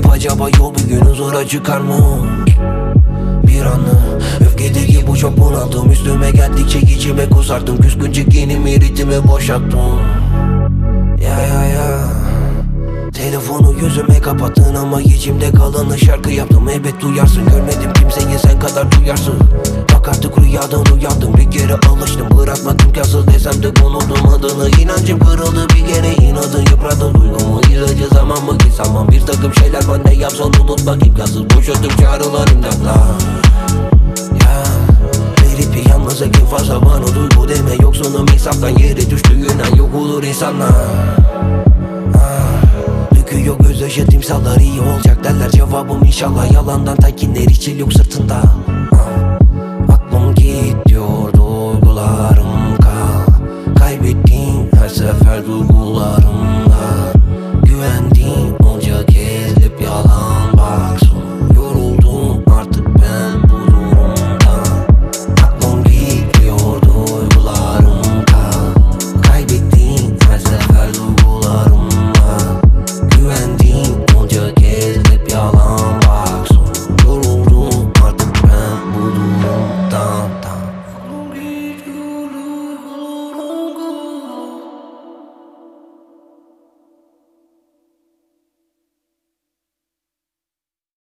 acaba yol bir gün huzura çıkar mı? Bir anı öfkedeki bu çok bunaldım. Üstüme geldikçe içime kusardım. Küskünce kinimi ritmi boşalttım. Ya telefonu yüzüme kapattın ama içimde kalanı şarkı yaptım. Elbet duyarsın, görmedim kimseyi sen kadar duyarsın. Bak artık rüyadan uyandım, bir kere alıştım. Bırakmadım imkansız desem de unuttum adını. İnancım kırıldı bir kere, inadın yıprattı duygumu. İlacı zaman mı ki zaman, bir takım şeyler var ne yapsan unutmak imkansız. Boşalttım çağrılar imdatla. Verip yalnızca ki fazla bana duygu deme. Yoksunum insaftan, yere düştüğün an yok olur insanlar. Döküyor gözyaşı timsallar, iyi olacak derler. Cevabım inşallah yalandan, tekinler hiç yok sırtında. Aklım gidiyor, duygularım kal. Kaybettiğim her sefer